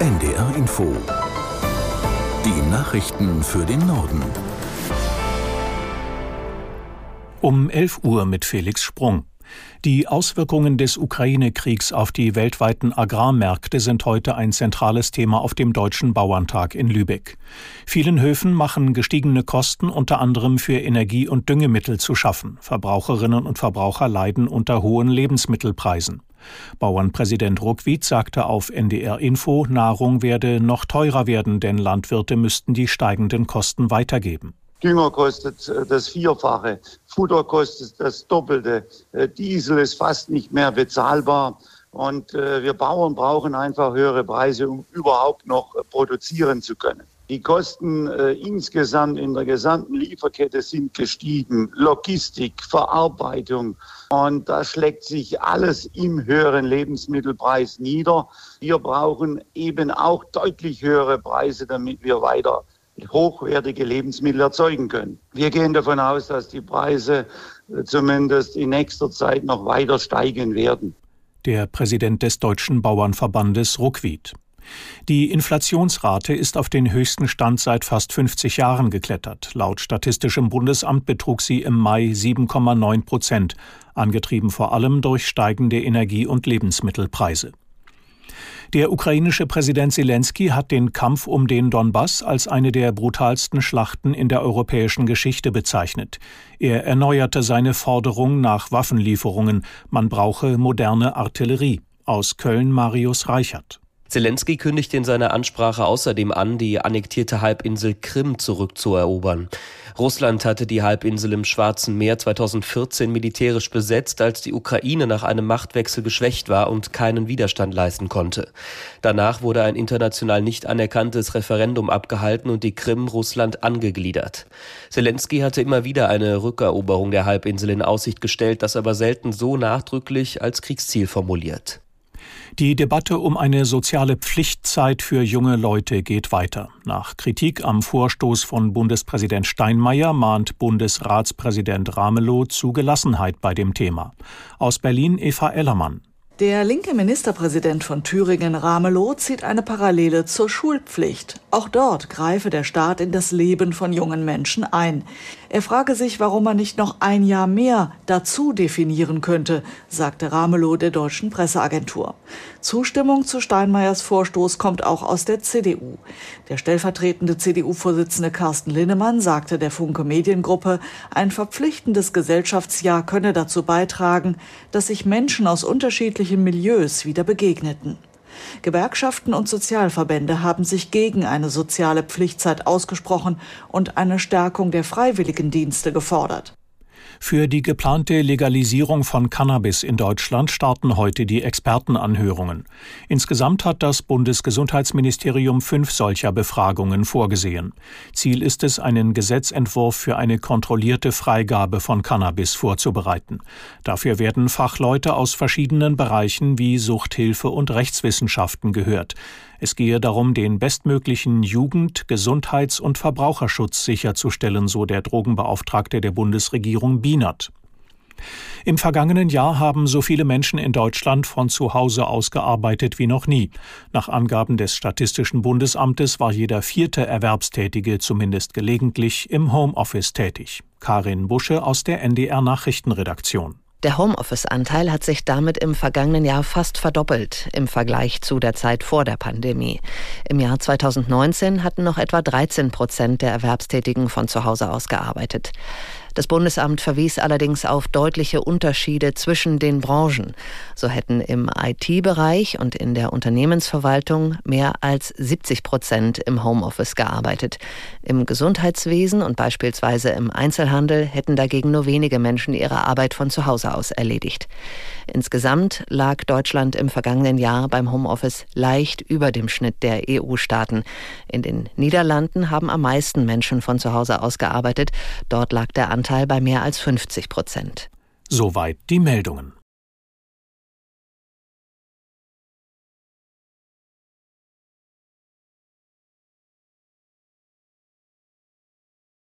NDR Info. Die Nachrichten für den Norden. Um 11 Uhr mit Felix Sprung. Die Auswirkungen des Ukraine-Kriegs auf die weltweiten Agrarmärkte sind heute ein zentrales Thema auf dem Deutschen Bauerntag in Lübeck. Vielen Höfen machen gestiegene Kosten unter anderem für Energie- und Düngemittel zu schaffen. Verbraucherinnen und Verbraucher leiden unter hohen Lebensmittelpreisen. Bauernpräsident Ruckwied sagte auf NDR Info, Nahrung werde noch teurer werden, denn Landwirte müssten die steigenden Kosten weitergeben. Dünger kostet das Vierfache, Futter kostet das Doppelte, Diesel ist fast nicht mehr bezahlbar und wir Bauern brauchen einfach höhere Preise, um überhaupt noch produzieren zu können. Die Kosten insgesamt in der gesamten Lieferkette sind gestiegen, Logistik, Verarbeitung und da schlägt sich alles im höheren Lebensmittelpreis nieder. Wir brauchen eben auch deutlich höhere Preise, damit wir weiter hochwertige Lebensmittel erzeugen können. Wir gehen davon aus, dass die Preise zumindest in nächster Zeit noch weiter steigen werden. Der Präsident des Deutschen Bauernverbandes Ruckwied. Die Inflationsrate ist auf den höchsten Stand seit fast 50 Jahren geklettert. Laut Statistischem Bundesamt betrug sie im Mai 7,9%, angetrieben vor allem durch steigende Energie- und Lebensmittelpreise. Der ukrainische Präsident Selenskyj hat den Kampf um den Donbass als eine der brutalsten Schlachten in der europäischen Geschichte bezeichnet. Er erneuerte seine Forderung nach Waffenlieferungen. Man brauche moderne Artillerie. Aus Köln Marius Reichert. Selenskyj kündigte in seiner Ansprache außerdem an, die annektierte Halbinsel Krim zurückzuerobern. Russland hatte die Halbinsel im Schwarzen Meer 2014 militärisch besetzt, als die Ukraine nach einem Machtwechsel geschwächt war und keinen Widerstand leisten konnte. Danach wurde ein international nicht anerkanntes Referendum abgehalten und die Krim Russland angegliedert. Selenskyj hatte immer wieder eine Rückeroberung der Halbinsel in Aussicht gestellt, das aber selten so nachdrücklich als Kriegsziel formuliert. Die Debatte um eine soziale Pflichtzeit für junge Leute geht weiter. Nach Kritik am Vorstoß von Bundespräsident Steinmeier mahnt Bundesratspräsident Ramelow zu Gelassenheit bei dem Thema. Aus Berlin Eva Ellermann. Der linke Ministerpräsident von Thüringen, Ramelow, zieht eine Parallele zur Schulpflicht. Auch dort greife der Staat in das Leben von jungen Menschen ein. Er frage sich, warum man nicht noch ein Jahr mehr dazu definieren könnte, sagte Ramelow der deutschen Presseagentur. Zustimmung zu Steinmeiers Vorstoß kommt auch aus der CDU. Der stellvertretende CDU-Vorsitzende Carsten Linnemann sagte der Funke Mediengruppe, ein verpflichtendes Gesellschaftsjahr könne dazu beitragen, dass sich Menschen aus unterschiedlichen Milieus wieder begegneten. Gewerkschaften und Sozialverbände haben sich gegen eine soziale Pflichtzeit ausgesprochen und eine Stärkung der Freiwilligendienste gefordert. Für die geplante Legalisierung von Cannabis in Deutschland starten heute die Expertenanhörungen. Insgesamt hat das Bundesgesundheitsministerium 5 solcher Befragungen vorgesehen. Ziel ist es, einen Gesetzentwurf für eine kontrollierte Freigabe von Cannabis vorzubereiten. Dafür werden Fachleute aus verschiedenen Bereichen wie Suchthilfe und Rechtswissenschaften gehört. Es gehe darum, den bestmöglichen Jugend-, Gesundheits- und Verbraucherschutz sicherzustellen, so der Drogenbeauftragte der Bundesregierung Bienert. Im vergangenen Jahr haben so viele Menschen in Deutschland von zu Hause aus gearbeitet wie noch nie. Nach Angaben des Statistischen Bundesamtes war jeder 4. Erwerbstätige zumindest gelegentlich im Homeoffice tätig. Karin Busche aus der NDR Nachrichtenredaktion. Der Homeoffice-Anteil hat sich damit im vergangenen Jahr fast verdoppelt im Vergleich zu der Zeit vor der Pandemie. Im Jahr 2019 hatten noch etwa 13% der Erwerbstätigen von zu Hause aus gearbeitet. Das Bundesamt verwies allerdings auf deutliche Unterschiede zwischen den Branchen. So hätten im IT-Bereich und in der Unternehmensverwaltung mehr als 70% im Homeoffice gearbeitet. Im Gesundheitswesen und beispielsweise im Einzelhandel hätten dagegen nur wenige Menschen ihre Arbeit von zu Hause aus erledigt. Insgesamt lag Deutschland im vergangenen Jahr beim Homeoffice leicht über dem Schnitt der EU-Staaten. In den Niederlanden haben am meisten Menschen von zu Hause aus gearbeitet. Dort lag der Anteil bei mehr als 50%. Soweit die Meldungen.